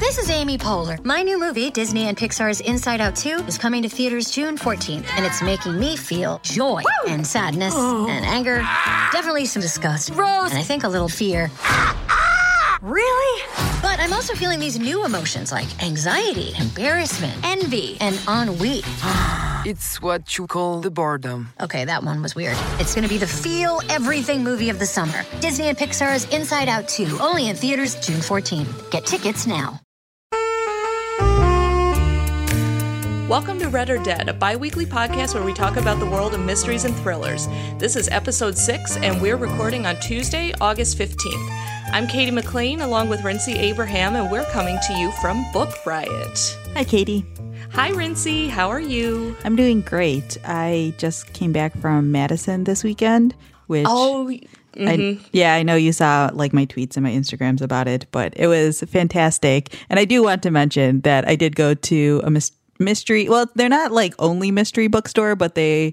This is Amy Poehler. My new movie, Disney and Pixar's Inside Out 2, is coming to theaters June 14th, and it's making me feel joy and sadness and anger, definitely some disgust, and I think a little fear. Really? But I'm also feeling these new emotions like anxiety, embarrassment, envy, and ennui. It's what you call the boredom. Okay, that one was weird. It's gonna be the feel everything movie of the summer. Disney and Pixar's Inside Out 2, only in theaters June 14th. Get tickets now. Welcome to Read or Dead, a bi-weekly podcast where we talk about the world of mysteries and thrillers. This is episode 6, and we're recording on Tuesday, August 15th. I'm Katie McLean, along with Rincey Abraham, and we're coming to you from Book Riot. Hi, Katie. Hi, Rincey. How are you? I'm doing great. I just came back from Madison this weekend, which... I know you saw like my tweets and my Instagrams about it, but it was fantastic. And I do want to mention that I did go to a mystery. Well, they're not like only mystery bookstore, but they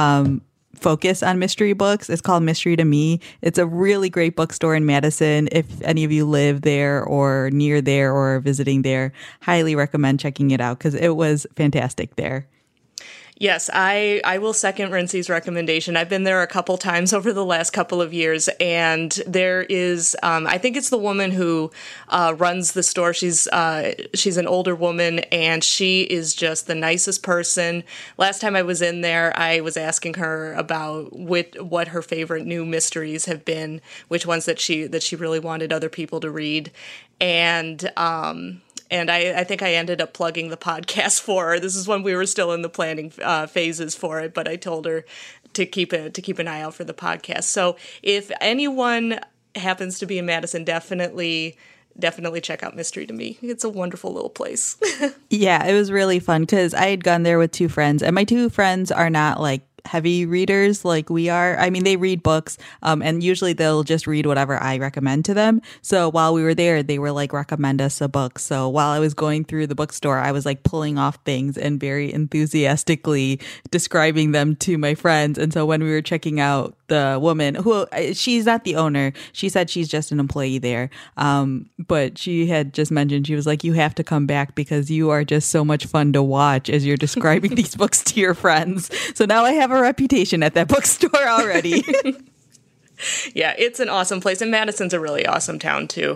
focus on mystery books. It's called Mystery to Me. It's a really great bookstore in Madison. If any of you live there or near there or visiting there, highly recommend checking it out because it was fantastic there. Yes, I will second Rincey's recommendation. I've been there a couple times over the last couple of years, and there is, I think it's the woman who runs the store. She's an older woman, and she is just the nicest person. Last time I was in there, I was asking her about what her favorite new mysteries have been, which ones that she really wanted other people to read, and I think I ended up plugging the podcast for her. This is when we were still in the planning phases for it, but I told her to keep an eye out for the podcast. So if anyone happens to be in Madison, definitely check out Mystery to Me. It's a wonderful little place. Yeah, it was really fun because I had gone there with two friends, and my two friends are not like heavy readers like we are. I mean, they read books, and usually they'll just read whatever I recommend to them. So while we were there, they were like, recommend us a book. So while I was going through the bookstore, I was like pulling off things and very enthusiastically describing them to my friends. And so when we were checking out the woman who, she's not the owner, she said she's just an employee there. But she had just mentioned, she was like, you have to come back because you are just so much fun to watch as you're describing these books to your friends. So now I have a reputation at that bookstore already. Yeah, it's an awesome place, and Madison's a really awesome town too.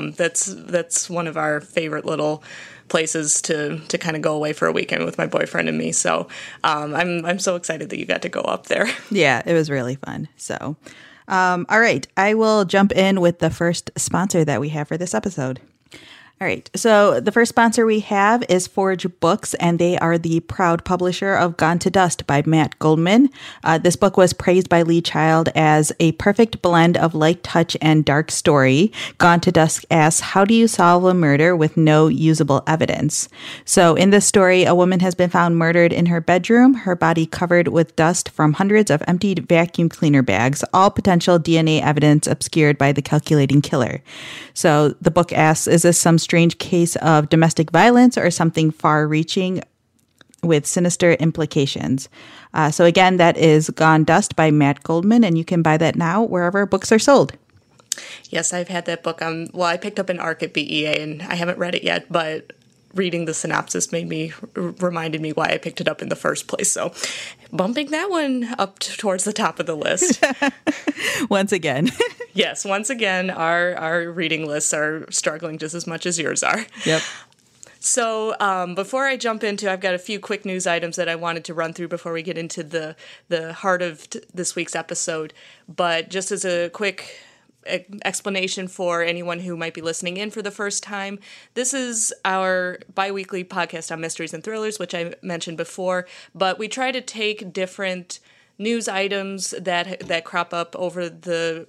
That's one of our favorite little places to kind of go away for a weekend with my boyfriend and me. So I'm so excited that you got to go up there. Yeah, it was really fun. So, all right, I will jump in with the first sponsor that we have for this episode. All right. So the first sponsor we have is Forge Books, and they are the proud publisher of Gone to Dust by Matt Goldman. This book was praised by Lee Child as a perfect blend of light touch and dark story. Gone to Dust asks, how do you solve a murder with no usable evidence? So in this story, a woman has been found murdered in her bedroom, her body covered with dust from hundreds of emptied vacuum cleaner bags, all potential DNA evidence obscured by the calculating killer. So the book asks, is this some strange case of domestic violence or something far-reaching with sinister implications? So again, that is Gone Dust by Matt Goldman, and you can buy that now wherever books are sold. Yes, I've had that book. I picked up an ARC at BEA, and I haven't read it yet, but reading the synopsis reminded me why I picked it up in the first place. So bumping that one up towards the top of the list. Once again. Yes, once again, our reading lists are struggling just as much as yours are. Yep. So before I jump into, I've got a few quick news items that I wanted to run through before we get into the heart of this week's episode. But just as a quick explanation for anyone who might be listening in for the first time, this is our bi-weekly podcast on mysteries and thrillers, which I mentioned before, but we try to take different news items that crop up over the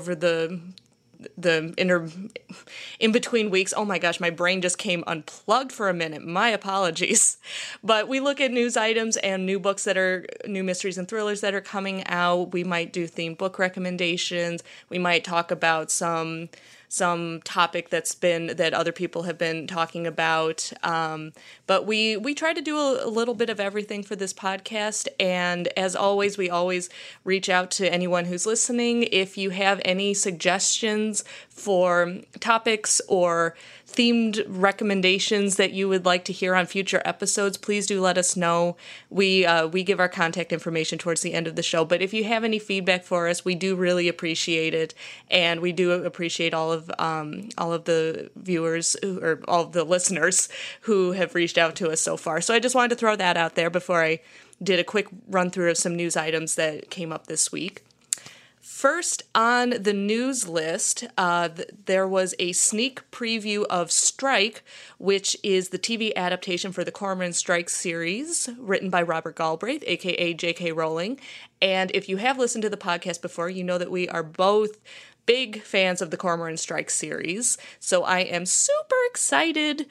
in between weeks. Oh my gosh, my brain just came unplugged for a minute. My apologies. But we look at news items and new books that are new mysteries and thrillers that are coming out. We might do themed book recommendations. We might talk about some topic that other people have been talking about. But we try to do a little bit of everything for this podcast. And as always, we always reach out to anyone who's listening. If you have any suggestions for topics or themed recommendations that you would like to hear on future episodes, please do let us know. We give our contact information towards the end of the show. But if you have any feedback for us, we do really appreciate it, and we do appreciate all of the viewers or all of the listeners who have reached out to us so far. So I just wanted to throw that out there before I did a quick run through of some news items that came up this week. First on the news list, there was a sneak preview of Strike, which is the TV adaptation for the Cormoran Strike series, written by Robert Galbraith, a.k.a. J.K. Rowling. And if you have listened to the podcast before, you know that we are both big fans of the Cormoran Strike series. So I am super excited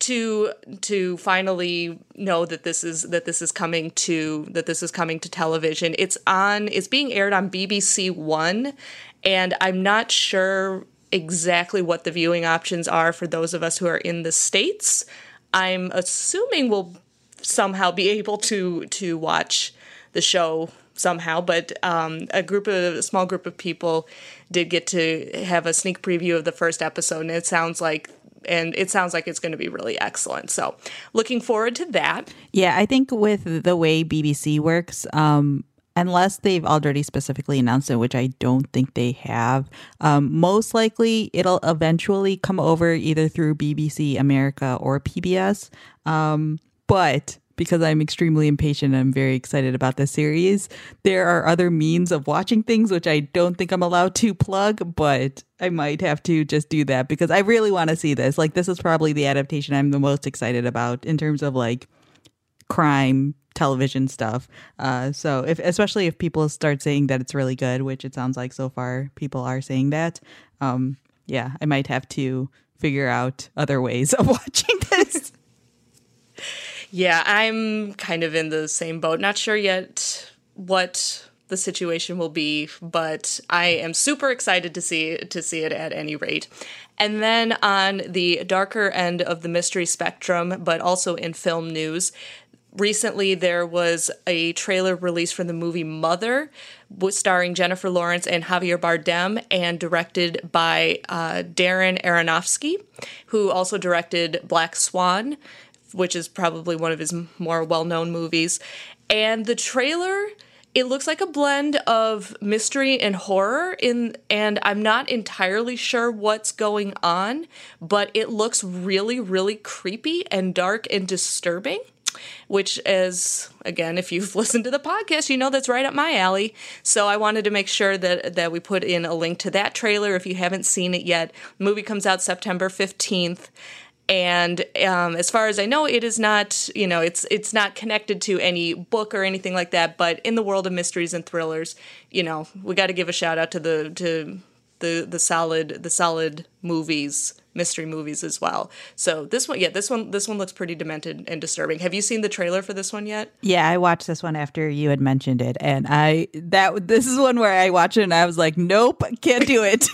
to finally know that this is coming to television. It's being aired on BBC One, and I'm not sure exactly what the viewing options are for those of us who are in the States. I'm assuming we'll somehow be able to watch the show somehow, but a small group of people did get to have a sneak preview of the first episode, and it sounds like it's going to be really excellent. So looking forward to that. Yeah, I think with the way BBC works, unless they've already specifically announced it, which I don't think they have, most likely it'll eventually come over either through BBC America or PBS. But because I'm extremely impatient, I'm very excited about this series. There are other means of watching things, which I don't think I'm allowed to plug, but I might have to just do that because I really want to see this. Like, this is probably the adaptation I'm the most excited about in terms of like crime television stuff. So especially if people start saying that it's really good, which it sounds like so far people are saying that, yeah, I might have to figure out other ways of watching this. Yeah, I'm kind of in the same boat. Not sure yet what the situation will be, but I am super excited to see it at any rate. And then on the darker end of the mystery spectrum, but also in film news, recently there was a trailer released for the movie Mother, starring Jennifer Lawrence and Javier Bardem, and directed by Darren Aronofsky, who also directed Black Swan, which is probably one of his more well-known movies. And the trailer, it looks like a blend of mystery and horror, and I'm not entirely sure what's going on, but it looks really, really creepy and dark and disturbing, which is, again, if you've listened to the podcast, you know that's right up my alley. So I wanted to make sure that we put in a link to that trailer if you haven't seen it yet. The movie comes out September 15th. And as far as I know, it is not, it's not connected to any book or anything like that. But in the world of mysteries and thrillers, we got to give a shout out to the solid movies, mystery movies as well. So this one looks pretty demented and disturbing. Have you seen the trailer for this one yet? Yeah, I watched this one after you had mentioned it, and this is one where I watched it and I was like, nope, can't do it.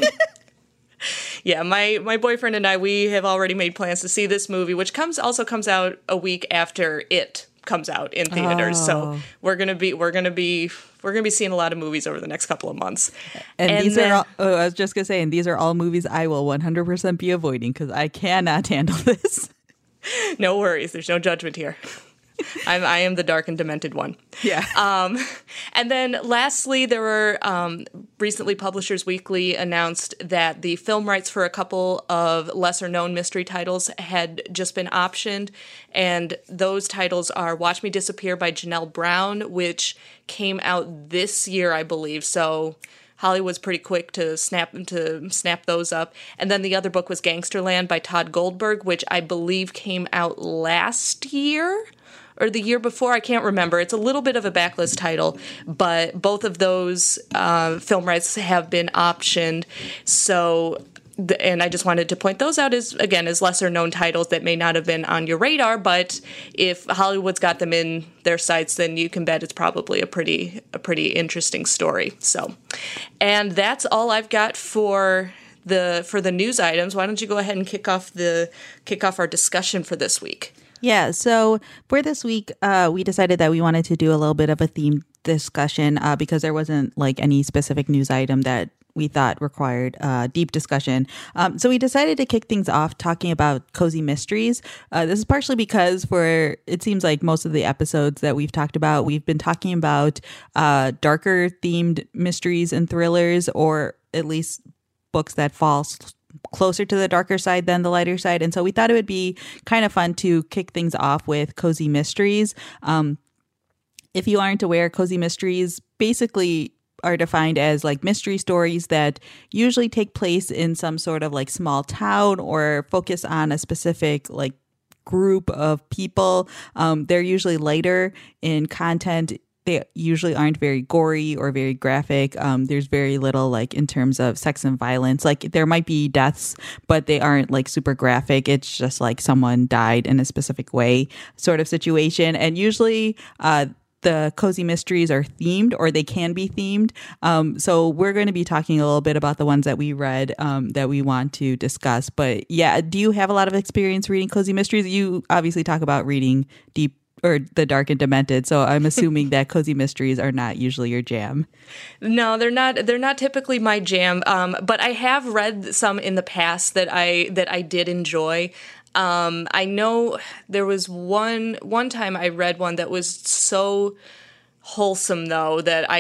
Yeah, my boyfriend and I, we have already made plans to see this movie, which also comes out a week after It comes out in theaters. Oh. So we're gonna be seeing a lot of movies over the next couple of months. And these are all, I was just gonna say, and these are all movies I will 100% be avoiding because I cannot handle this. No worries, there's no judgment here. I am the dark and demented one. Yeah. And then lastly, there were recently Publishers Weekly announced that the film rights for a couple of lesser known mystery titles had just been optioned. And those titles are Watch Me Disappear by Janelle Brown, which came out this year, I believe. So Hollywood's pretty quick to snap those up. And then the other book was Gangsterland by Todd Goldberg, which I believe came out last year or the year before. I can't remember. It's a little bit of a backlist title, but both of those film rights have been optioned. So, and I just wanted to point those out as lesser known titles that may not have been on your radar, but if Hollywood's got them in their sights, then you can bet it's probably a pretty interesting story. So, and that's all I've got for the news items, why don't you go ahead and kick off our discussion for this week? Yeah, so for this week, we decided that we wanted to do a little bit of a theme discussion because there wasn't like any specific news item that we thought required deep discussion. So we decided to kick things off talking about cozy mysteries. This is partially because it seems like most of the episodes that we've talked about, we've been talking about darker themed mysteries and thrillers, or at least books that fall closer to the darker side than the lighter side. And so we thought it would be kind of fun to kick things off with cozy mysteries. If you aren't aware, cozy mysteries basically are defined as like mystery stories that usually take place in some sort of like small town or focus on a specific like group of people. They're usually lighter in content. They usually aren't very gory or very graphic. There's very little like in terms of sex and violence. Like there might be deaths, but they aren't like super graphic. It's just like someone died in a specific way sort of situation. And usually the cozy mysteries are themed, or they can be themed. So we're going to be talking a little bit about the ones that we read that we want to discuss. But yeah, do you have a lot of experience reading cozy mysteries? You obviously talk about reading deep or the dark and demented, so I'm assuming that cozy mysteries are not usually your jam. No, they're not. They're not typically my jam. But I have read some in the past that I did enjoy. I know there was one time I read one that was so wholesome though that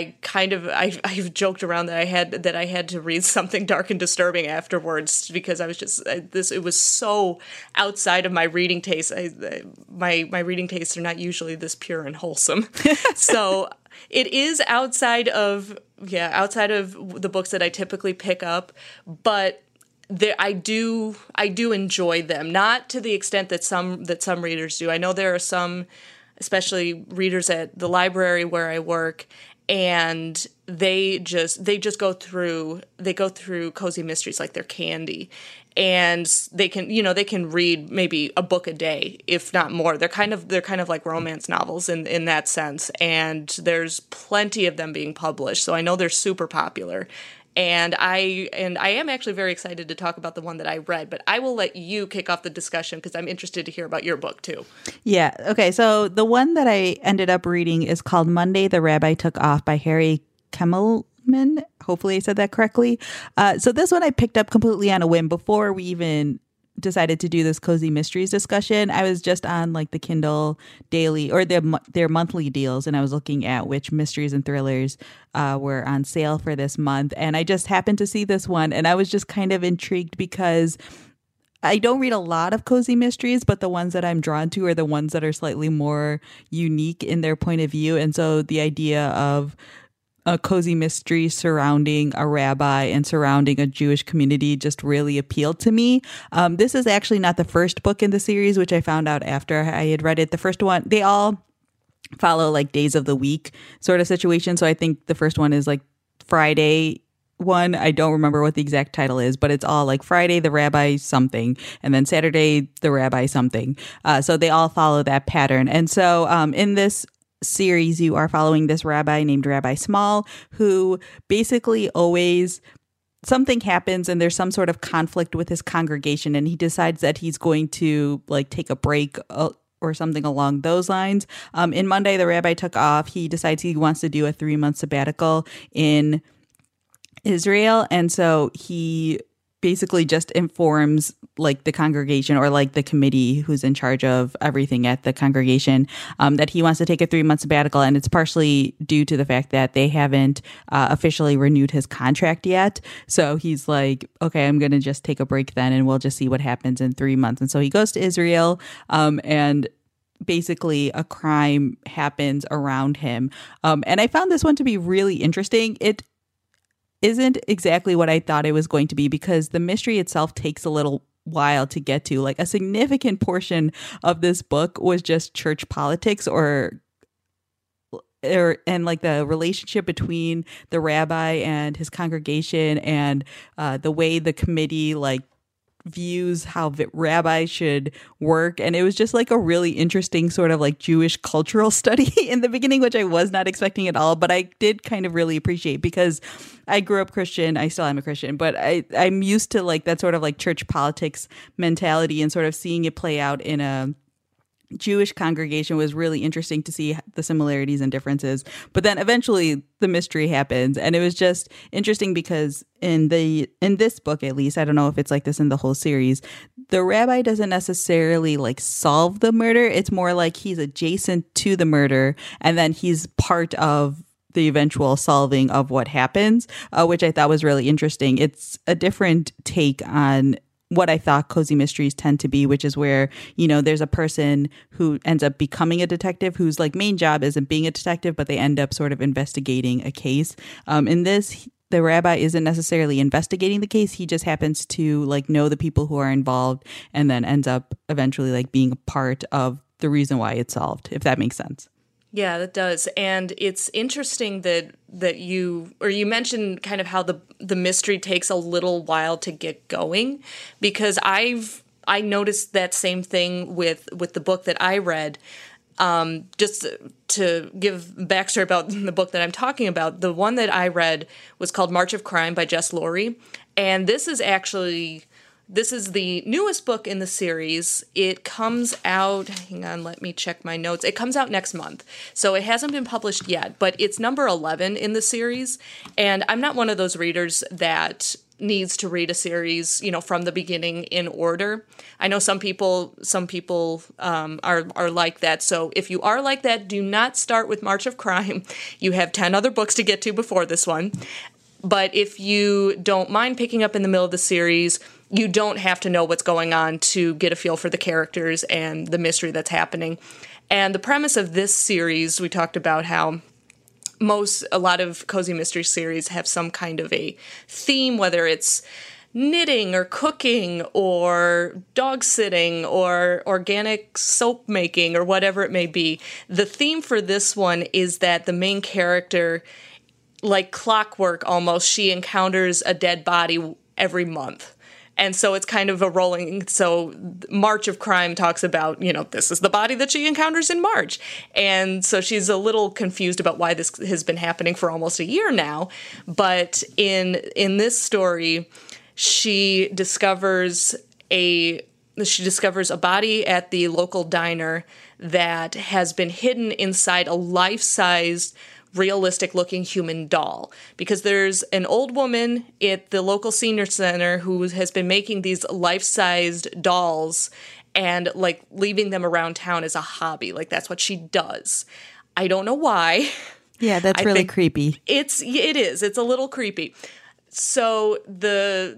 I've joked around that I had to read something dark and disturbing afterwards because I was just it was so outside of my reading taste. My reading tastes are not usually this pure and wholesome. So it is outside of the books that I typically pick up, but I do enjoy them, not to the extent that some readers do. I know there are some, especially readers at the library where I work, and they just go through cozy mysteries like they're candy, and they can read maybe a book a day, if not more. They're kind of like romance novels in that sense, and there's plenty of them being published, so I know they're super popular. And I am actually very excited to talk about the one that I read, but I will let you kick off the discussion because I'm interested to hear about your book too. Yeah. Okay. So the one that I ended up reading is called Monday the Rabbi Took Off by Harry Kemmelman. Hopefully I said that correctly. So this one I picked up completely on a whim before we even decided to do this cozy mysteries discussion. I was just on like the Kindle daily or their monthly deals, and I was looking at which mysteries and thrillers were on sale for this month, and I just happened to see this one, and I was just kind of intrigued because I don't read a lot of cozy mysteries, but the ones that I'm drawn to are the ones that are slightly more unique in their point of view. And so the idea of a cozy mystery surrounding a rabbi and surrounding a Jewish community just really appealed to me. This is actually not the first book in the series, which I found out after I had read it. The first one, they all follow like days of the week sort of situation. So I think the first one is like Friday one. I don't remember what the exact title is, but it's all like Friday, the rabbi something, and then Saturday, the rabbi something. So they all follow that pattern. And so in this series, you are following this rabbi named Rabbi Small, who basically always something happens and there's some sort of conflict with his congregation, and he decides that he's going to like take a break or something along those lines. In Monday, the Rabbi Took Off. He decides he wants to do a 3-month sabbatical in Israel, and so he basically just informs like the congregation or like the committee who's in charge of everything at the congregation that he wants to take a 3-month sabbatical. And it's partially due to the fact that they haven't officially renewed his contract yet. So he's like, okay, I'm going to just take a break then, and we'll just see what happens in 3 months. And so he goes to Israel and basically a crime happens around him. And I found this one to be really interesting. It isn't exactly what I thought it was going to be because the mystery itself takes a little while to get to. Like a significant portion of this book was just church politics and like the relationship between the rabbi and his congregation, and the way the committee like views how rabbis should work, and it was just like a really interesting sort of like Jewish cultural study in the beginning, which I was not expecting at all, but I did kind of really appreciate, because I grew up Christian. I still am a Christian, but I'm used to like that sort of like church politics mentality, and sort of seeing it play out in a Jewish congregation was really interesting to see the similarities and differences. But then eventually the mystery happens, and it was just interesting because in this book, at least, I don't know if it's like this in the whole series, the rabbi doesn't necessarily like solve the murder. It's more like he's adjacent to the murder, and then he's part of the eventual solving of what happens, which I thought was really interesting. It's a different take on what I thought cozy mysteries tend to be, which is where, you know, there's a person who ends up becoming a detective whose like main job isn't being a detective, but they end up sort of investigating a case. In this, the rabbi isn't necessarily investigating the case. He just happens to like know the people who are involved, and then ends up eventually like being a part of the reason why it's solved, if that makes sense. Yeah, that does. And it's interesting that you mentioned kind of how the mystery takes a little while to get going, because I noticed that same thing with the book that I read. Just to give backstory about the book that I'm talking about, the one that I read was called March of Crime by Jess Laurie. And this is the newest book in the series. It comes out, hang on, let me check my notes. It comes out next month. So it hasn't been published yet, but it's number 11 in the series. And I'm not one of those readers that needs to read a series, you know, from the beginning in order. I know some people are like that. So if you are like that, do not start with March of Crime. You have 10 other books to get to before this one. But if you don't mind picking up in the middle of the series, you don't have to know what's going on to get a feel for the characters and the mystery that's happening. And the premise of this series, we talked about how a lot of cozy mystery series have some kind of a theme, whether it's knitting or cooking or dog sitting or organic soap making or whatever it may be. The theme for this one is that the main character, like clockwork almost, she encounters a dead body every month. And so it's kind of a rolling, so March of Crime talks about, you know, this is the body that she encounters in March. And so she's a little confused about why this has been happening for almost a year now. But in this story, she discovers a body at the local diner that has been hidden inside a life-sized, realistic-looking human doll, because there's an old woman at the local senior center who has been making these life-sized dolls and like leaving them around town as a hobby. Like that's what she does. I don't know why. Yeah, that's really creepy. It is. It's a little creepy. So the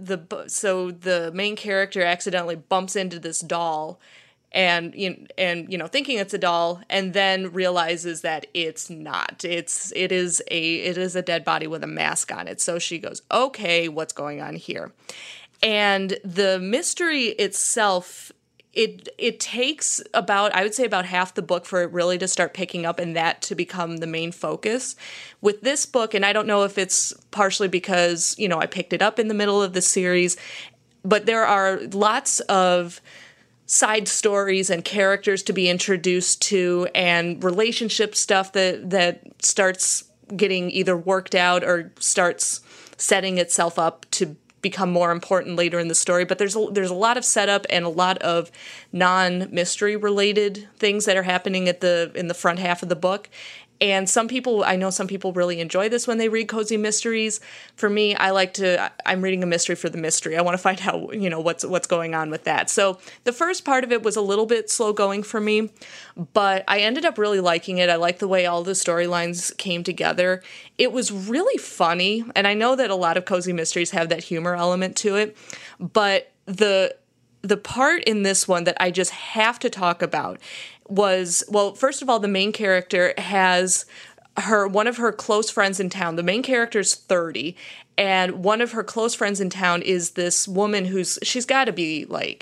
main character accidentally bumps into this doll, and thinking it's a doll, and then realizes that it's not. It is a dead body with a mask on it. So she goes, okay, what's going on here? And the mystery itself, it takes about, I would say about half the book for it really to start picking up and that to become the main focus. With this book, and I don't know if it's partially because, you know, I picked it up in the middle of the series, but there are lots of side stories and characters to be introduced to, and relationship stuff that starts getting either worked out or starts setting itself up to become more important later in the story. But there's a lot of setup and a lot of non-mystery related things that are happening in the front half of the book. And I know some people really enjoy this when they read cozy mysteries. For me, I'm reading a mystery for the mystery. I want to find out, you know, what's going on with that. So the first part of it was a little bit slow going for me, but I ended up really liking it. I liked the way all the storylines came together. It was really funny, and I know that a lot of cozy mysteries have that humor element to it, but the part in this one that I just have to talk about was, well, first of all, the main character has one of her close friends in town. The main character's 30, and one of her close friends in town is this woman she's got to be like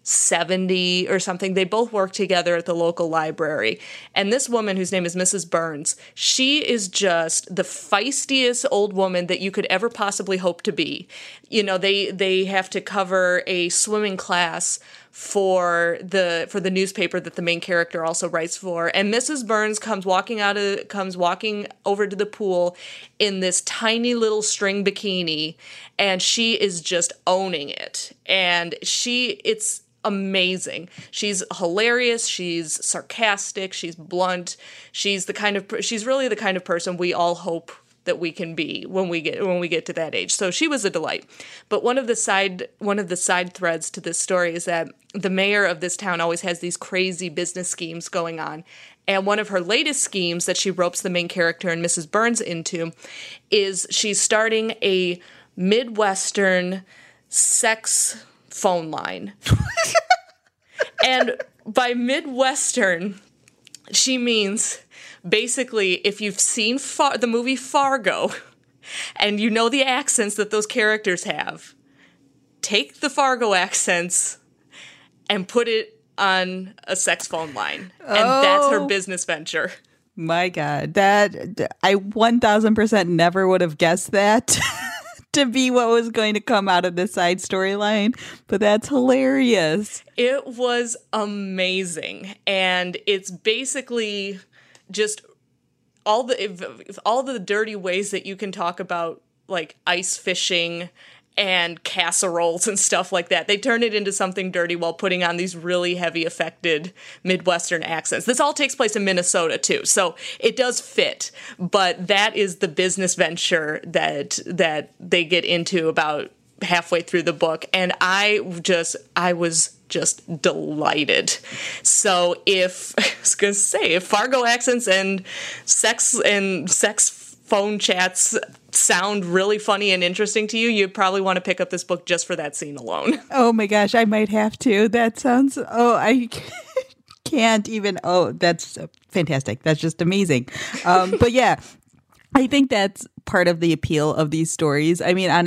70 or something. They both work together at the local library. And this woman, whose name is Mrs. Burns, she is just the feistiest old woman that you could ever possibly hope to be. You know, they have to cover a swimming class for the newspaper that the main character also writes for, and Mrs. Burns comes walking over to the pool in this tiny little string bikini, and she is just owning it. And it's amazing. She's hilarious. She's sarcastic. She's blunt. She's really the kind of person we all hope that we can be when we get to that age. So she was a delight. But one of the side threads to this story is that the mayor of this town always has these crazy business schemes going on. And one of her latest schemes that she ropes the main character and Mrs. Burns into is she's starting a Midwestern sex phone line. And by Midwestern, she means basically, if you've seen the movie Fargo and you know the accents that those characters have, take the Fargo accents and put it on a sex phone line. And that's her business venture. My God, that I 1000% never would have guessed that to be what was going to come out of this side storyline, but that's hilarious. It was amazing. And it's basically just all the dirty ways that you can talk about, like ice fishing and casseroles and stuff like that. They turn it into something dirty while putting on these really heavy affected Midwestern accents. This all takes place in Minnesota too, so it does fit. But that is the business venture that they get into about halfway through the book, and I was just delighted. So if Fargo accents and sex phone chats sound really funny and interesting to you, you'd probably want to pick up this book just for that scene alone. Oh my gosh, I might have to. That sounds, I can't even, that's fantastic. That's just amazing. But yeah, I think that's part of the appeal of these stories. I mean,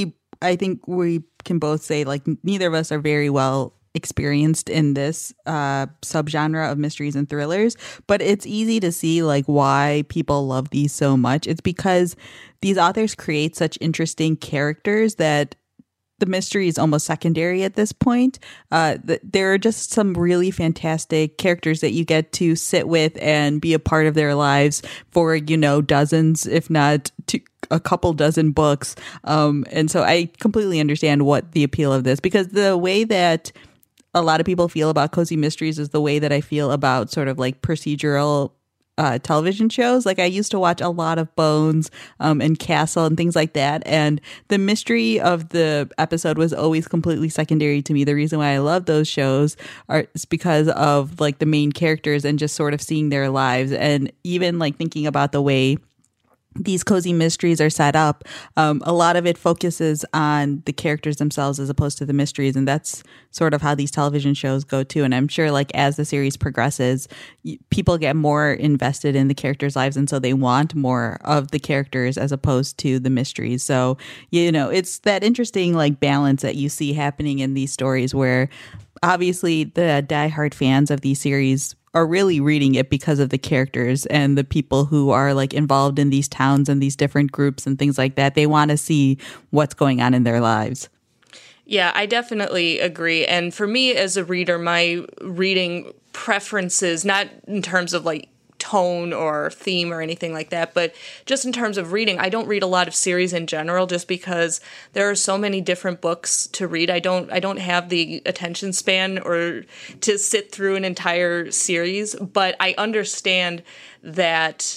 I think we can both say, like, neither of us are very well experienced in this subgenre of mysteries and thrillers, but it's easy to see like why people love these so much. It's because these authors create such interesting characters that the mystery is almost secondary at this point. There are just some really fantastic characters that you get to sit with and be a part of their lives for, dozens, if not a couple dozen books. And so I completely understand what the appeal of this, because the way that a lot of people feel about cozy mysteries is the way that I feel about sort of like procedural television shows. Like I used to watch a lot of Bones and Castle and things like that. And the mystery of the episode was always completely secondary to me. The reason why I love those shows is because of like the main characters and just sort of seeing their lives. And even like thinking about the way these cozy mysteries are set up, a lot of it focuses on the characters themselves as opposed to the mysteries, and that's sort of how these television shows go too. And I'm sure like as the series progresses, people get more invested in the characters' lives, and so they want more of the characters as opposed to the mysteries. So it's that interesting like balance that you see happening in these stories where obviously the diehard fans of these series are really reading it because of the characters and the people who are like involved in these towns and these different groups and things like that. They want to see what's going on in their lives. Yeah, I definitely agree. And for me as a reader, my reading preferences, not in terms of like tone or theme or anything like that, but just in terms of reading, I don't read a lot of series in general just because there are so many different books to read. I don't have the attention span or to sit through an entire series, but I understand that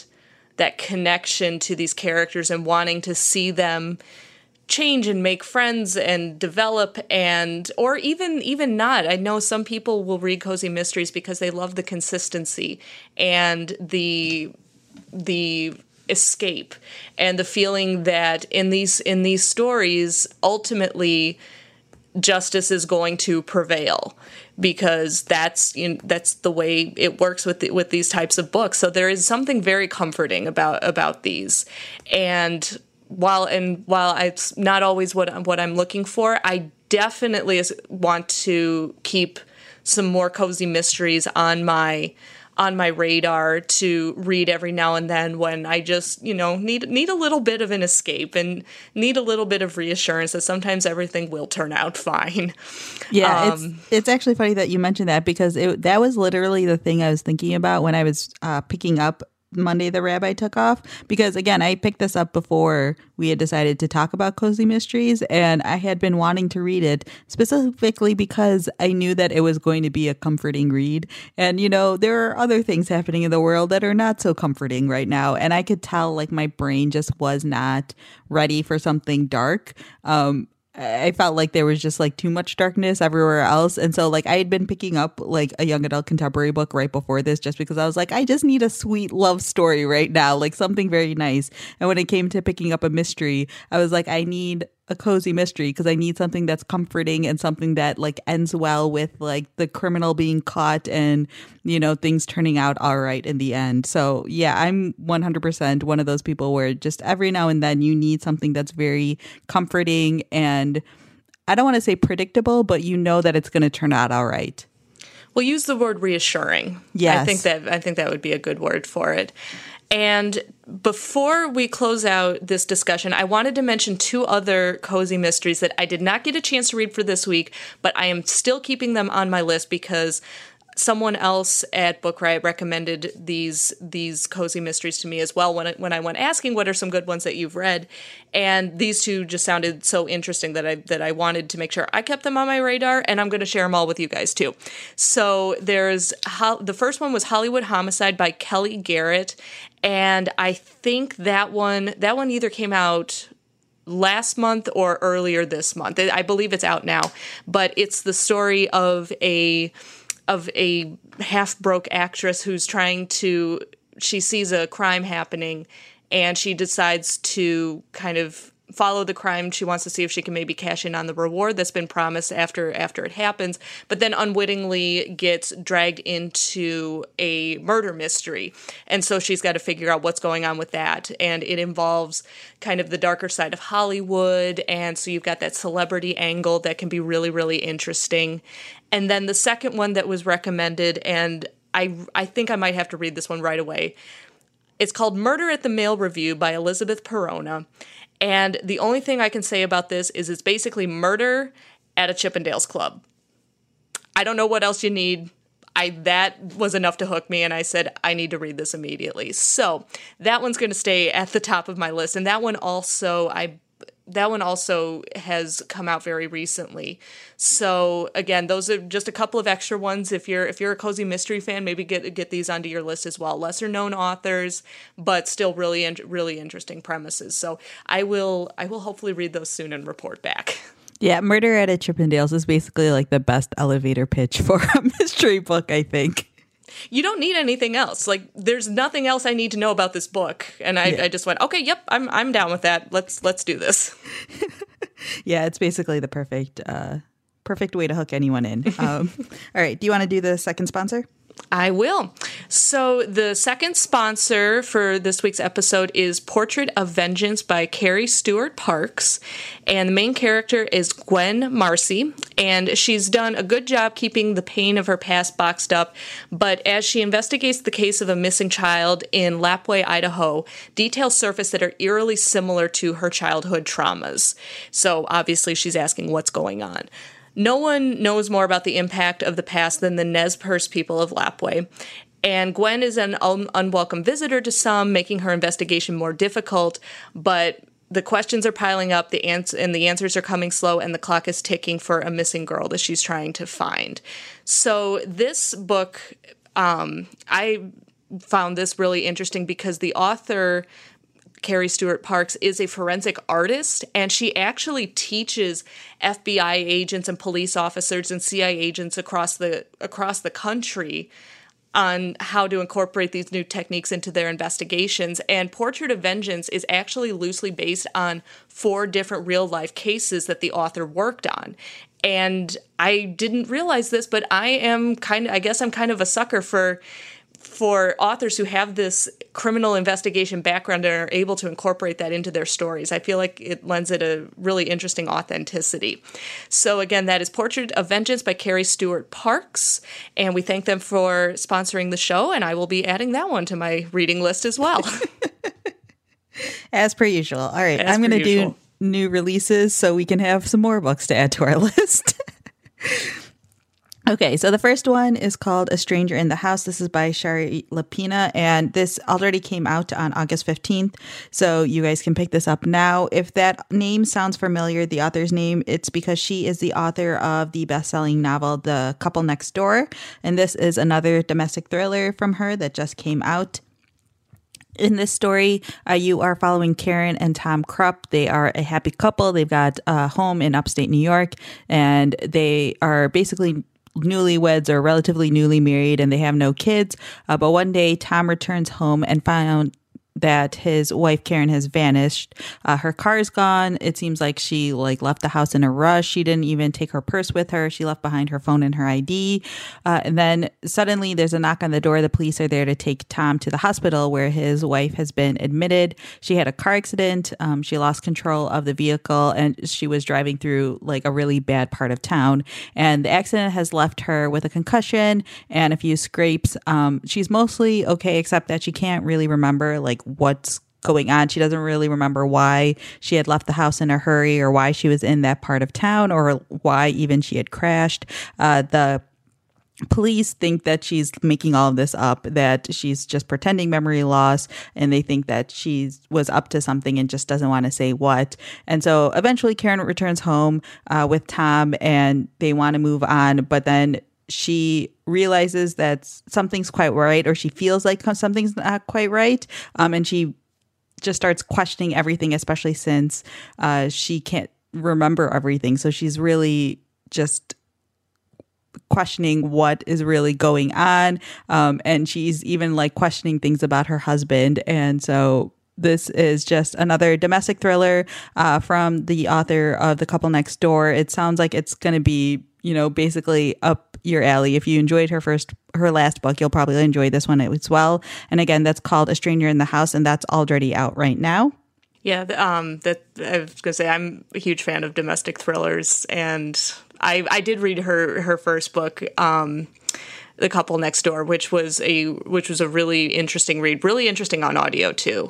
connection to these characters and wanting to see them change and make friends and develop, and or even not. I know some people will read cozy mysteries because they love the consistency and the escape and the feeling that in these stories ultimately justice is going to prevail, because that's the way it works with these types of books. So there is something very comforting about these. And while it's not always what I'm looking for, I definitely want to keep some more cozy mysteries on my radar to read every now and then when I just, need a little bit of an escape and need a little bit of reassurance that sometimes everything will turn out fine. Yeah, it's actually funny that you mentioned that, because that was literally the thing I was thinking about when I was picking up Monday the Rabbi Took Off, because again, I picked this up before we had decided to talk about cozy mysteries, and I had been wanting to read it specifically because I knew that it was going to be a comforting read. And there are other things happening in the world that are not so comforting right now, and I could tell like my brain just was not ready for something dark. I felt like there was just like too much darkness everywhere else. And so like I had been picking up like a young adult contemporary book right before this, just because I was like, I just need a sweet love story right now, like something very nice. And when it came to picking up a mystery, I was like, I need a cozy mystery because I need something that's comforting and something that like ends well with like the criminal being caught and, things turning out all right in the end. So yeah, I'm 100% one of those people where just every now and then you need something that's very comforting and I don't want to say predictable, but that it's going to turn out all right. We'll use the word reassuring. Yes. I think that would be a good word for it. And before we close out this discussion, I wanted to mention 2 other cozy mysteries that I did not get a chance to read for this week, but I am still keeping them on my list because someone else at Book Riot recommended these cozy mysteries to me as well when I went asking what are some good ones that you've read, and these 2 just sounded so interesting that I wanted to make sure I kept them on my radar, and I'm going to share them all with you guys too. So there's the first one was Hollywood Homicide by Kelly Garrett, and I think that one either came out last month or earlier this month. I believe it's out now, but it's the story of a half-broke actress who's she sees a crime happening and she decides to kind of follow the crime. She wants to see if she can maybe cash in on the reward that's been promised after it happens, but then unwittingly gets dragged into a murder mystery. And so she's got to figure out what's going on with that. And it involves kind of the darker side of Hollywood. And so you've got that celebrity angle that can be really, really interesting. And then the second one that was recommended, and I think I might have to read this one right away. It's called Murder at the Mail Review by Elizabeth Perona. And the only thing I can say about this is it's basically murder at a Chippendales club. I don't know what else you need. That was enough to hook me, and I said, I need to read this immediately. So that one's going to stay at the top of my list. And that one also has come out very recently. So again, those are just a couple of extra ones. If you're a cozy mystery fan, maybe get these onto your list as well. Lesser known authors, but still really interesting premises. So I will hopefully read those soon and report back. Yeah, Murder at a Chippendales is basically like the best elevator pitch for a mystery book, I think. You don't need anything else. Like, there's nothing else I need to know about this book. And I just went, okay, yep, I'm down with that. Let's do this. Yeah, it's basically the perfect way to hook anyone in. All right, do you want to do the second sponsor? I will. So the second sponsor for this week's episode is Portrait of Vengeance by Carrie Stewart Parks. And the main character is Gwen Marcy. And she's done a good job keeping the pain of her past boxed up. But as she investigates the case of a missing child in Lapwai, Idaho, details surface that are eerily similar to her childhood traumas. So obviously she's asking what's going on. No one knows more about the impact of the past than the Nez Perce people of Lapwai. And Gwen is an unwelcome visitor to some, making her investigation more difficult. But the questions are piling up, the answers are coming slow, and the clock is ticking for a missing girl that she's trying to find. So this book, I found this really interesting because the author, Carrie Stewart Parks, is a forensic artist, and she actually teaches FBI agents and police officers and CIA agents across the country on how to incorporate these new techniques into their investigations. And Portrait of Vengeance is actually loosely based on 4 different real-life cases that the author worked on. And I didn't realize this, but I guess I'm kind of a sucker for for authors who have this criminal investigation background and are able to incorporate that into their stories. I feel like it lends it a really interesting authenticity. So again, that is Portrait of Vengeance by Carrie Stewart Parks, and we thank them for sponsoring the show, and I will be adding that one to my reading list as well. As per usual. All right, I'm going to do new releases so we can have some more books to add to our list. Okay, so the first one is called A Stranger in the House. This is by Shari Lapina, and this already came out on August 15th, so you guys can pick this up now. If that name sounds familiar, the author's name, it's because she is the author of the best-selling novel, The Couple Next Door, and this is another domestic thriller from her that just came out. In this story, you are following Karen and Tom Krupp. They are a happy couple. They've got a home in upstate New York, and they are basically newlyweds or relatively newly married, and they have no kids. But one day, Tom returns home and found that his wife Karen has vanished. Her car is gone. It seems like she left the house in a rush. She didn't even take her purse with her. She left behind her phone and her ID. And then suddenly there's a knock on the door. The police are there to take Tom to the hospital where his wife has been admitted. She had a car accident. She lost control of the vehicle and she was driving through a really bad part of town. And the accident has left her with a concussion and a few scrapes. She's mostly okay, except that she can't really remember what's going on. She doesn't really remember why she had left the house in a hurry or why she was in that part of town or why even she had crashed. The police think that she's making all of this up, that she's just pretending memory loss, and they think that she was up to something and just doesn't want to say what. And so eventually Karen returns home with Tom and they want to move on, but then she realizes that something's quite right, or she feels like something's not quite right. And she just starts questioning everything, especially since she can't remember everything. So she's really just questioning what is really going on. And she's even questioning things about her husband. And so this is just another domestic thriller from the author of The Couple Next Door. It sounds like it's going to be, basically up your alley. If you enjoyed her last book, you'll probably enjoy this one as well. And again, that's called A Stranger in the House, and that's already out right now. Yeah, that I was gonna say I'm a huge fan of domestic thrillers, and I did read her first book, The Couple Next Door, which was a really interesting read, really interesting on audio too.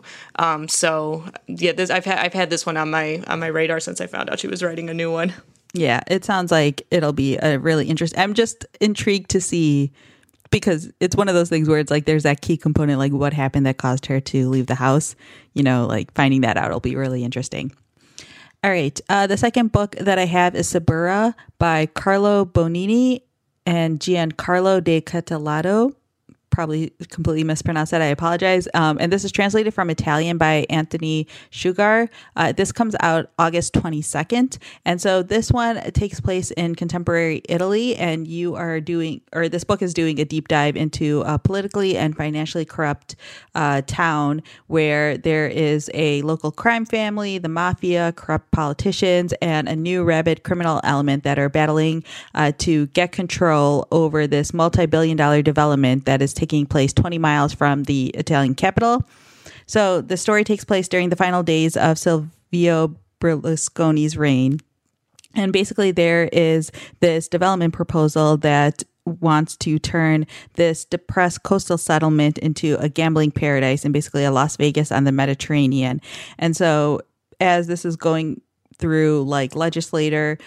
So yeah, I've had this one on my radar since I found out she was writing a new one. Yeah, it sounds like it'll be a really interesting. I'm just intrigued to see, because it's one of those things where it's there's that key component, what happened that caused her to leave the house. Finding that out will be really interesting. All right, the second book that I have is Sabura by Carlo Bonini and Giancarlo de Catalado. Probably completely mispronounced that. I apologize. And this is translated from Italian by Anthony Sugar. This comes out August 22nd. And so this one takes place in contemporary Italy. And this book is doing a deep dive into a politically and financially corrupt town where there is a local crime family, the mafia, corrupt politicians, and a new rabid criminal element that are battling to get control over this multi-billion-dollar development that is taking place 20 miles from the Italian capital. So the story takes place during the final days of Silvio Berlusconi's reign. And basically there is this development proposal that wants to turn this depressed coastal settlement into a gambling paradise and basically a Las Vegas on the Mediterranean. And so as this is going through legislator,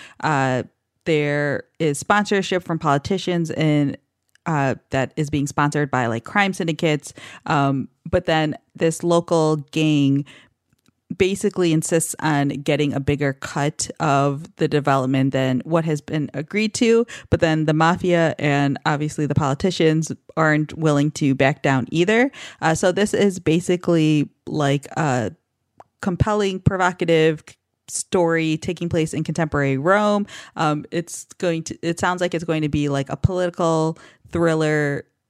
there is sponsorship from politicians and that is being sponsored by crime syndicates. But then this local gang basically insists on getting a bigger cut of the development than what has been agreed to. But then the mafia and obviously the politicians aren't willing to back down either. So this is basically a compelling, provocative story taking place in contemporary Rome. It sounds like it's going to be a political thriller,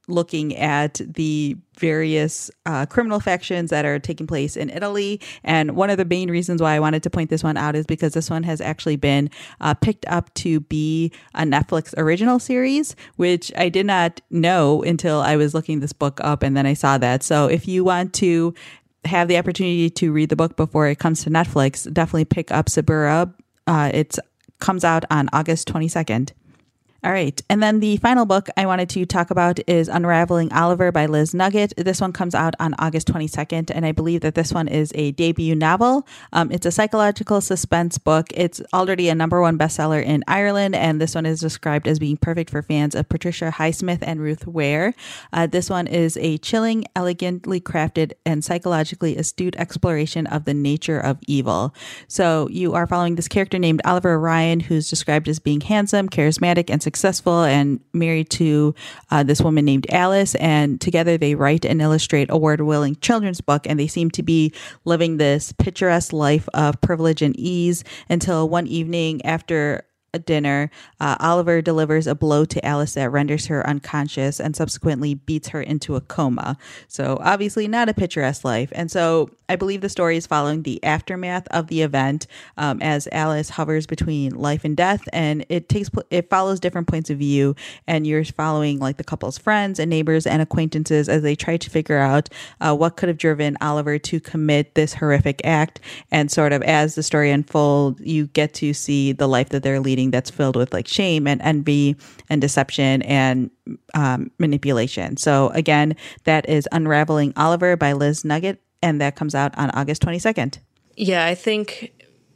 looking at the various criminal factions that are taking place in Italy. And one of the main reasons why I wanted to point this one out is because this one has actually been picked up to be a Netflix original series, which I did not know until I was looking this book up, and then I saw that. So if you want to have the opportunity to read the book before it comes to Netflix, definitely pick up Suburra. It comes out on August 22nd. All right. And then the final book I wanted to talk about is Unraveling Oliver by Liz Nugget. This one comes out on August 22nd, and I believe that this one is a debut novel. It's a psychological suspense book. It's already a #1 bestseller in Ireland, and this one is described as being perfect for fans of Patricia Highsmith and Ruth Ware. This one is a chilling, elegantly crafted, and psychologically astute exploration of the nature of evil. So you are following this character named Oliver Ryan, who's described as being handsome, charismatic, and successful, and married to this woman named Alice, and together they write and illustrate award-winning children's book, and they seem to be living this picturesque life of privilege and ease until one evening after a dinner, Oliver delivers a blow to Alice that renders her unconscious and subsequently beats her into a coma. So obviously not a picturesque life. And so I believe the story is following the aftermath of the event as Alice hovers between life and death, and it follows different points of view, and you're following like the couple's friends and neighbors and acquaintances as they try to figure out what could have driven Oliver to commit this horrific act. And sort of as the story unfolds, you get to see the life that they're leading that's filled with like shame and envy and deception and manipulation. So again, that is Unraveling Oliver by Liz Nugget, and that comes out on August 22nd. Yeah, I think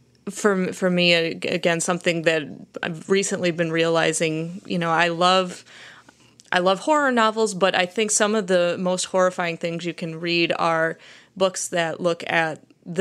for me, again, something that I've recently been realizing, I love horror novels, but I think some of the most horrifying things you can read are books that look at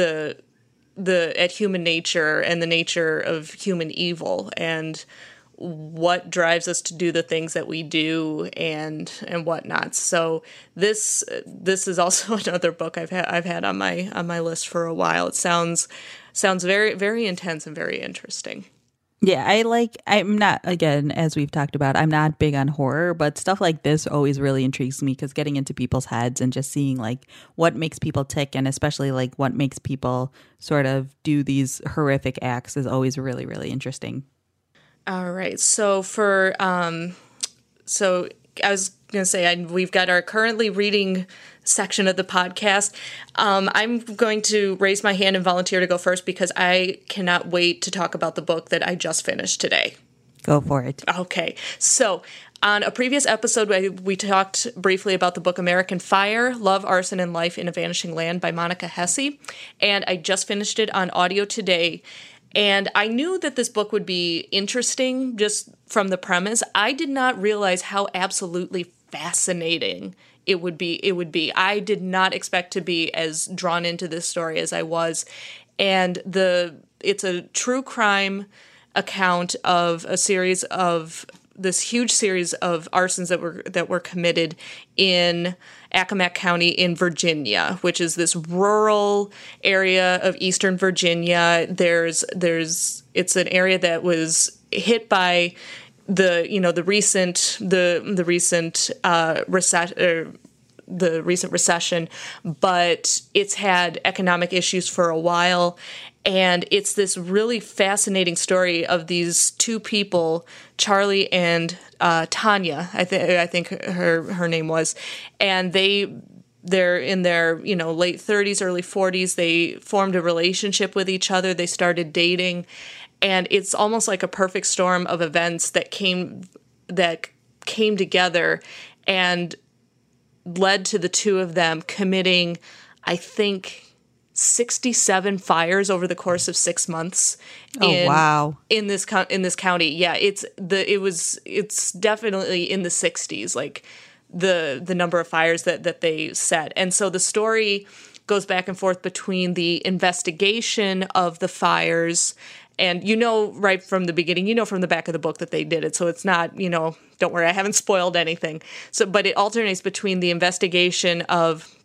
at human nature and the nature of human evil and what drives us to do the things that we do and whatnot. So this is also another book I've had on my list for a while. It sounds very, very intense and very interesting. Yeah, I'm not, again, as we've talked about, I'm not big on horror, but stuff like this always really intrigues me because getting into people's heads and just seeing like what makes people tick and especially like what makes people sort of do these horrific acts is always really, really interesting. All right. So so I was going to say we've got our currently reading section of the podcast. I'm going to raise my hand and volunteer to go first because I cannot wait to talk about the book that I just finished today. Go for it. Okay. So on a previous episode, we talked briefly about the book American Fire, Love, Arson, and Life in a Vanishing Land by Monica Hesse, and I just finished it on audio today. And I knew that this book would be interesting just from the premise. I did not realize how absolutely fascinating it would be. I did not expect to be as drawn into this story as I was. And it's a true crime account of this huge series of arsons that were committed in Accomack County in Virginia, which is this rural area of Eastern Virginia. It's an area that was hit by the recent recession, but it's had economic issues for a while. And it's this really fascinating story of these two people, Charlie and Tanya, I think her name was, and they're in their late 30s, early 40s. They formed a relationship with each other. They started dating, and it's almost like a perfect storm of events that came together and led to the two of them committing, I think, 67 fires over the course of 6 months. In this county. Yeah, it's definitely in the 60s, like the number of fires that they set. And so the story goes back and forth between the investigation of the fires, and right from the beginning, from the back of the book that they did it. So it's not, don't worry, I haven't spoiled anything. So, but it alternates between the investigation of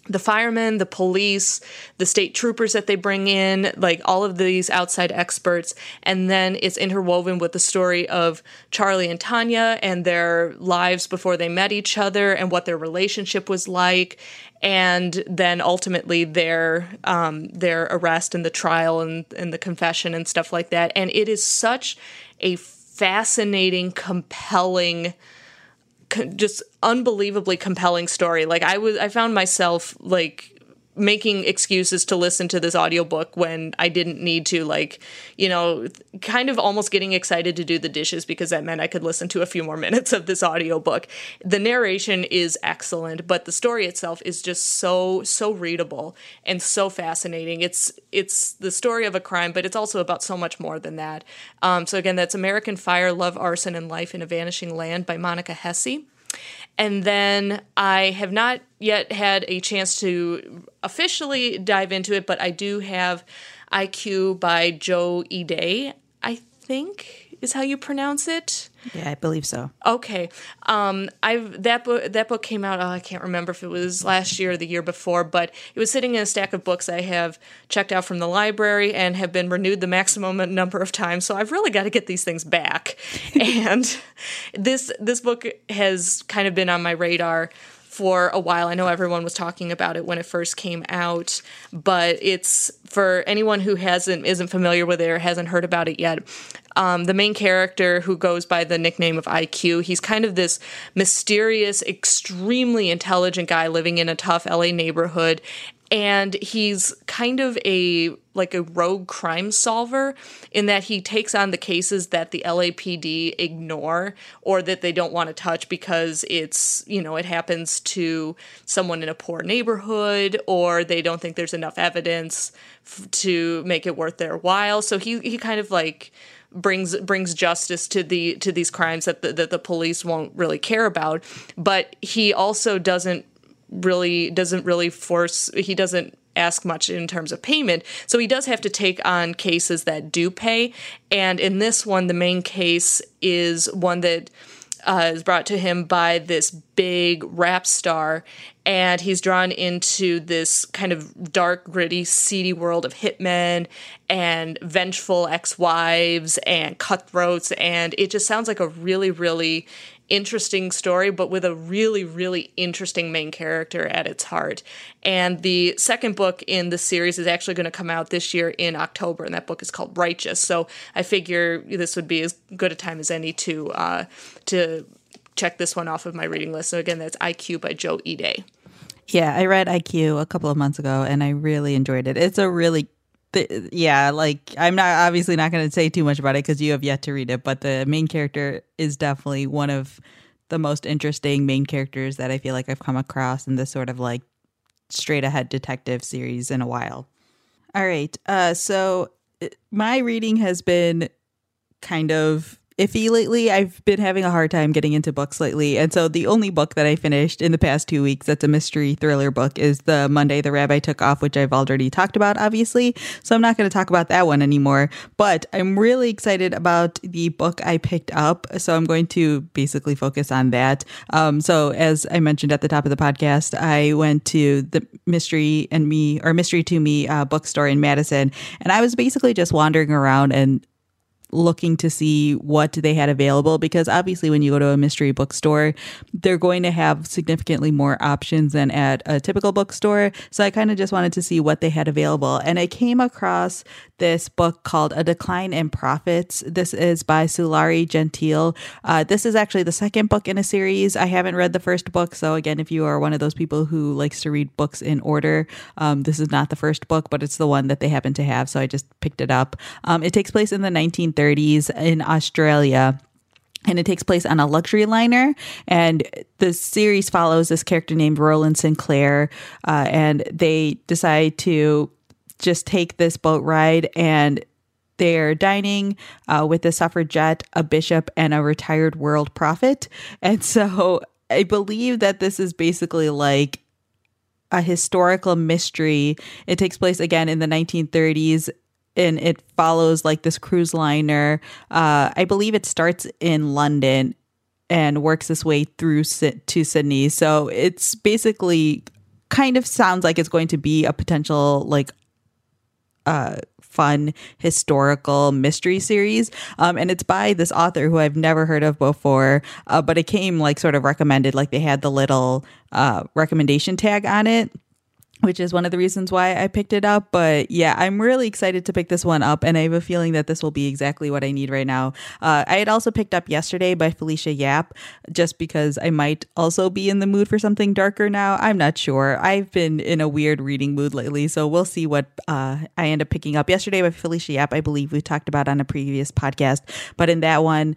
the firemen, the police, the state troopers that they bring in, like all of these outside experts. And then it's interwoven with the story of Charlie and Tanya and their lives before they met each other and what their relationship was like. And then ultimately their arrest and the trial and the confession and stuff like that. And it is such a fascinating, compelling, just unbelievably compelling story. Like I found myself like making excuses to listen to this audiobook when I didn't need to, like, you know, kind of almost getting excited to do the dishes because that meant I could listen to a few more minutes of this audiobook. The narration is excellent, but the story itself is just so readable and so fascinating. It's the story of a crime, but it's also about so much more than that. So again, that's American Fire, Love, Arson, and Life in a Vanishing Land by Monica Hesse. And then I have not yet had a chance to officially dive into it, but I do have IQ by Joe Ide, I think is how you pronounce it. Yeah, I believe so. Okay. That book came out, I can't remember if it was last year or the year before, but it was sitting in a stack of books I have checked out from the library and have been renewed the maximum number of times. So I've really got to get these things back. And this book has kind of been on my radar for a while. I know everyone was talking about it when it first came out, but it's for anyone who isn't familiar with it or hasn't heard about it yet. The main character, who goes by the nickname of IQ, he's kind of this mysterious, extremely intelligent guy living in a tough LA neighborhood. And he's kind of a rogue crime solver in that he takes on the cases that the LAPD ignore or that they don't want to touch because it's, you know, it happens to someone in a poor neighborhood or they don't think there's enough evidence to make it worth their while. So he kind of like brings justice to these crimes that the police won't really care about. But he also doesn't ask much in terms of payment. So he does have to take on cases that do pay. And in this one, the main case is one that is brought to him by this big rap star. And he's drawn into this kind of dark, gritty, seedy world of hitmen and vengeful ex-wives and cutthroats. And it just sounds like a really, really interesting story, but with a really, really interesting main character at its heart. And the second book in the series is actually going to come out this year in October, and that book is called Righteous. So I figure this would be as good a time as any to check this one off of my reading list. So again, that's IQ by Joe Ide. Yeah, I read IQ a couple of months ago, and I really enjoyed it. It's a really I'm obviously not going to say too much about it because you have yet to read it, but the main character is definitely one of the most interesting main characters that I feel like I've come across in this sort of like straight ahead detective series in a while. All right. So my reading has been kind of iffy lately. I've been having a hard time getting into books lately. And so the only book that I finished in the past 2 weeks that's a mystery thriller book is the Monday the Rabbi Took Off, which I've already talked about, obviously. So I'm not going to talk about that one anymore. But I'm really excited about the book I picked up. So I'm going to basically focus on that. So as I mentioned at the top of the podcast, I went to the Mystery to Me bookstore in Madison. And I was basically just wandering around and looking to see what they had available, because obviously when you go to a mystery bookstore, they're going to have significantly more options than at a typical bookstore. So I kind of just wanted to see what they had available. And I came across this book called A Decline in Profits. This is by Sulari Gentile. This is actually the second book in a series. I haven't read the first book. So again, if you are one of those people who likes to read books in order, this is not the first book, but it's the one that they happen to have. So I just picked it up. It takes place in the 1930s in Australia. And it takes place on a luxury liner. And the series follows this character named Roland Sinclair. And they decide to just take this boat ride. And they're dining with a suffragette, a bishop, and a retired world prophet. And so I believe that this is basically like a historical mystery. It takes place again in the 1930s. And it follows like this cruise liner. I believe it starts in London and works its way through to Sydney. So it's basically kind of sounds like it's going to be a potential like fun historical mystery series, and it's by this author who I've never heard of before, but it came like sort of recommended, like they had the little recommendation tag on it, which is one of the reasons why I picked it up. But yeah, I'm really excited to pick this one up, and I have a feeling that this will be exactly what I need right now. I had also picked up Yesterday by Felicia Yap, just because I might also be in the mood for something darker now. I'm not sure. I've been in a weird reading mood lately, so we'll see what I end up picking up. Yesterday by Felicia Yap, I believe we talked about on a previous podcast, but in that one,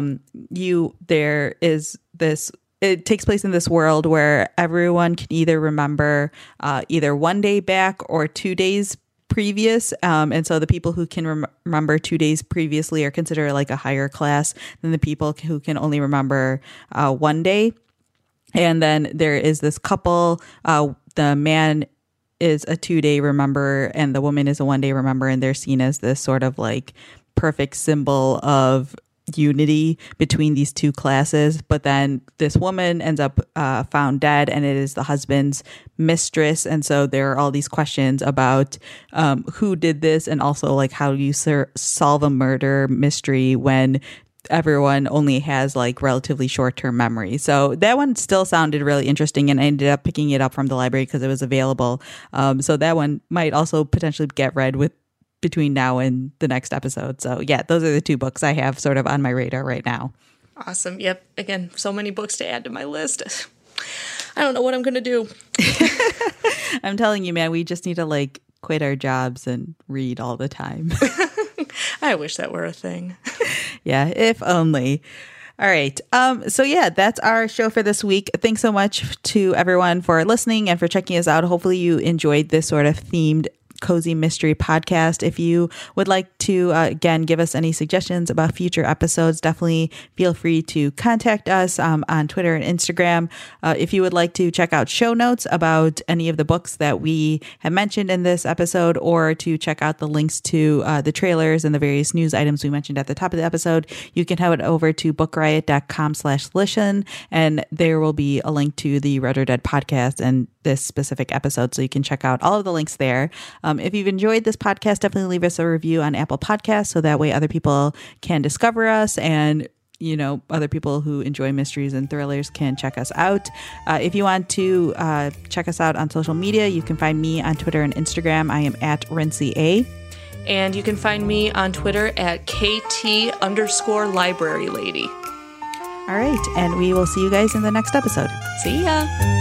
there is this. It takes place in this world where everyone can either remember either one day back or 2 days previous. And so the people who can remember 2 days previously are considered like a higher class than the people who can only remember 1 day. And then there is this couple, the man is a 2 day rememberer and the woman is a 1 day rememberer. And they're seen as this sort of like perfect symbol of unity between these two classes. But then this woman ends up found dead, and it is the husband's mistress. And so there are all these questions about who did this, and also like how do you solve a murder mystery when everyone only has like relatively short-term memory. So that one still sounded really interesting, and I ended up picking it up from the library because it was available. So that one might also potentially get read between now and the next episode. So yeah, those are the two books I have sort of on my radar right now. Awesome. Yep. Again, so many books to add to my list. I don't know what I'm going to do. I'm telling you, man, we just need to like quit our jobs and read all the time. I wish that were a thing. Yeah, if only. All right. So yeah, that's our show for this week. Thanks so much to everyone for listening and for checking us out. Hopefully you enjoyed this sort of themed cozy mystery podcast. If you would like to, again, give us any suggestions about future episodes, definitely feel free to contact us on Twitter and Instagram. If you would like to check out show notes about any of the books that we have mentioned in this episode, or to check out the links to the trailers and the various news items we mentioned at the top of the episode, you can head over to bookriot.com/listen, and there will be a link to the Read or Dead podcast and this specific episode, so you can check out all of the links there. If you've enjoyed this podcast, definitely leave us a review on Apple Podcasts, so that way other people can discover us, and other people who enjoy mysteries and thrillers can check us out. If you want to check us out on social media, you can find me on Twitter and Instagram. I am at RincyA. And you can find me on Twitter at KT_library lady. All right, and we will see you guys in the next episode. See ya.